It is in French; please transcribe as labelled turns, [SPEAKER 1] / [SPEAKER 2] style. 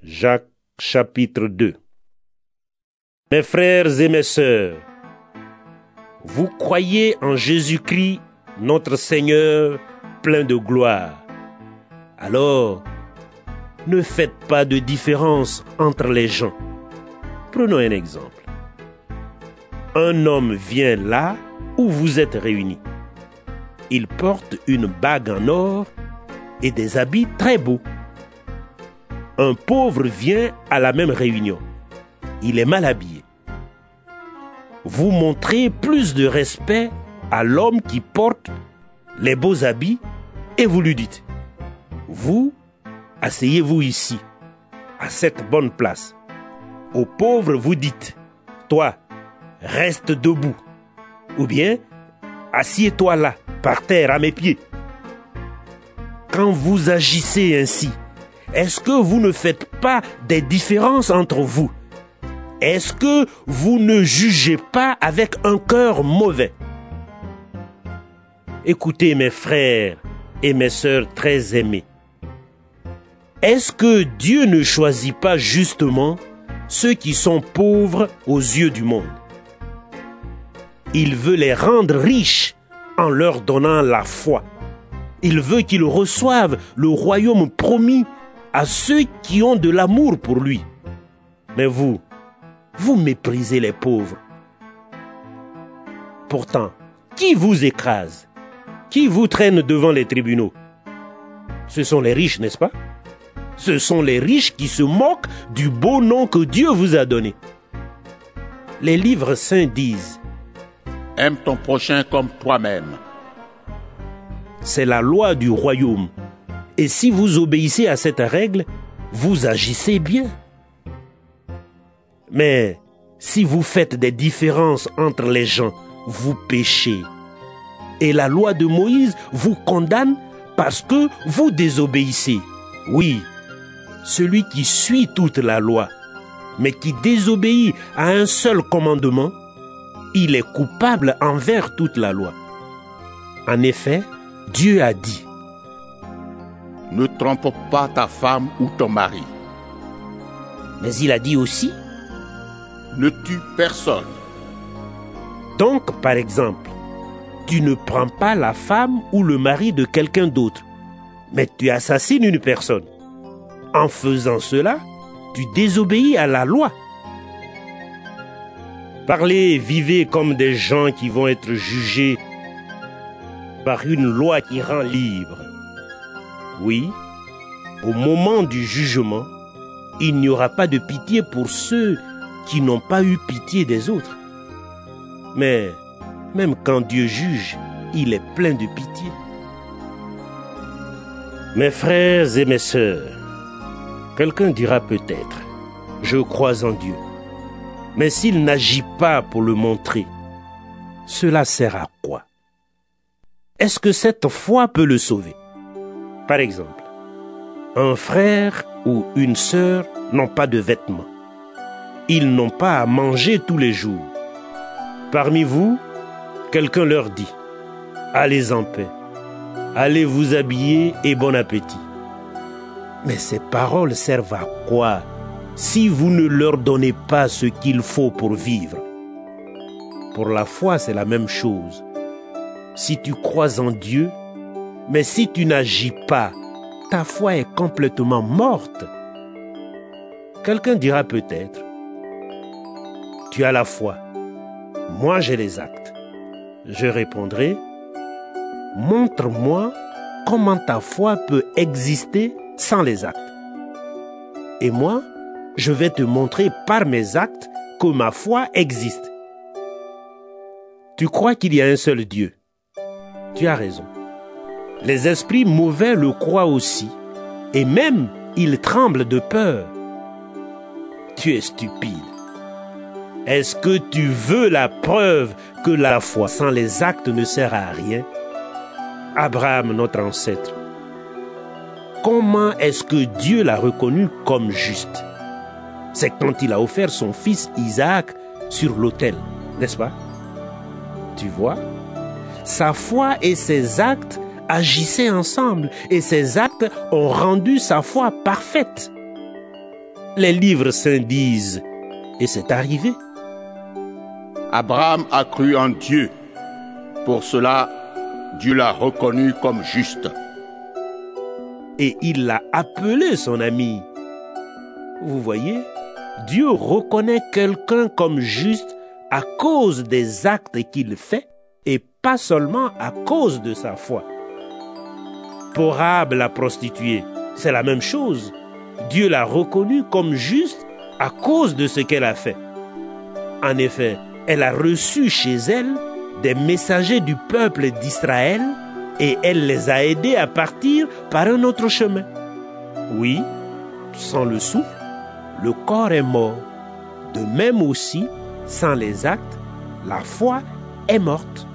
[SPEAKER 1] Jacques chapitre 2. Mes frères et mes sœurs, vous croyez en Jésus-Christ, notre Seigneur, plein de gloire. Alors, ne faites pas de différence entre les gens. Prenons un exemple. Un homme vient là où vous êtes réunis. Il porte une bague en or et des habits très beaux. Un pauvre vient à la même réunion. Il est mal habillé. Vous montrez plus de respect à l'homme qui porte les beaux habits et vous lui dites: vous, asseyez-vous ici, à cette bonne place. Au pauvre, vous dites: toi, reste debout. Ou bien, assieds-toi là, par terre, à mes pieds. Quand vous agissez ainsi, est-ce que vous ne faites pas des différences entre vous? Est-ce que vous ne jugez pas avec un cœur mauvais? Écoutez mes frères et mes sœurs très aimés. Est-ce que Dieu ne choisit pas justement ceux qui sont pauvres aux yeux du monde? Il veut les rendre riches en leur donnant la foi. Il veut qu'ils reçoivent le royaume promis à ceux qui ont de l'amour pour lui. Mais vous méprisez les pauvres. Pourtant, qui vous écrase? Qui vous traîne devant les tribunaux? Ce sont les riches, n'est-ce pas? Ce sont les riches qui se moquent du beau nom que Dieu vous a donné. Les livres saints disent:
[SPEAKER 2] aime ton prochain comme toi-même.
[SPEAKER 1] C'est la loi du royaume. Et si vous obéissez à cette règle, vous agissez bien. Mais si vous faites des différences entre les gens, vous péchez. Et la loi de Moïse vous condamne parce que vous désobéissez. Oui, celui qui suit toute la loi, mais qui désobéit à un seul commandement, il est coupable envers toute la loi. En effet, Dieu a dit:
[SPEAKER 2] ne trompe pas ta femme ou ton mari.
[SPEAKER 1] Mais il a dit aussi:
[SPEAKER 2] ne tue personne.
[SPEAKER 1] Donc, par exemple, tu ne prends pas la femme ou le mari de quelqu'un d'autre, mais tu assassines une personne. En faisant cela, tu désobéis à la loi. Parlez et vivez comme des gens qui vont être jugés par une loi qui rend libre. Oui, au moment du jugement, il n'y aura pas de pitié pour ceux qui n'ont pas eu pitié des autres. Mais même quand Dieu juge, il est plein de pitié. Mes frères et mes sœurs, quelqu'un dira peut-être: je crois en Dieu. Mais s'il n'agit pas pour le montrer, cela sert à quoi? Est-ce que cette foi peut le sauver? Par exemple, un frère ou une sœur n'ont pas de vêtements. Ils n'ont pas à manger tous les jours. Parmi vous, quelqu'un leur dit: allez en paix, allez vous habiller et bon appétit. Mais ces paroles servent à quoi si vous ne leur donnez pas ce qu'il faut pour vivre? Pour la foi, c'est la même chose. Si tu crois en Dieu, mais si tu n'agis pas, ta foi est complètement morte. Quelqu'un dira peut-être: tu as la foi, moi j'ai les actes. Je répondrai: montre-moi comment ta foi peut exister sans les actes. Et moi, je vais te montrer par mes actes que ma foi existe. Tu crois qu'il y a un seul Dieu? Tu as raison. Les esprits mauvais le croient aussi, et même ils tremblent de peur. Tu es stupide. Est-ce que tu veux la preuve que la foi sans les actes ne sert à rien? Abraham, notre ancêtre, comment est-ce que Dieu l'a reconnu comme juste? C'est quand il a offert son fils Isaac sur l'autel, n'est-ce pas? Tu vois, sa foi et ses actes agissaient ensemble et ses actes ont rendu sa foi parfaite. Les livres saints disent, et c'est arrivé.
[SPEAKER 2] Abraham a cru en Dieu. Pour cela, Dieu l'a reconnu comme juste.
[SPEAKER 1] Et il l'a appelé son ami. Vous voyez, Dieu reconnaît quelqu'un comme juste à cause des actes qu'il fait et pas seulement à cause de sa foi. Pour Rahab la prostituée, c'est la même chose. Dieu l'a reconnue comme juste à cause de ce qu'elle a fait. En effet, elle a reçu chez elle des messagers du peuple d'Israël et elle les a aidés à partir par un autre chemin. Oui, sans le souffle, le corps est mort. De même aussi, sans les actes, la foi est morte.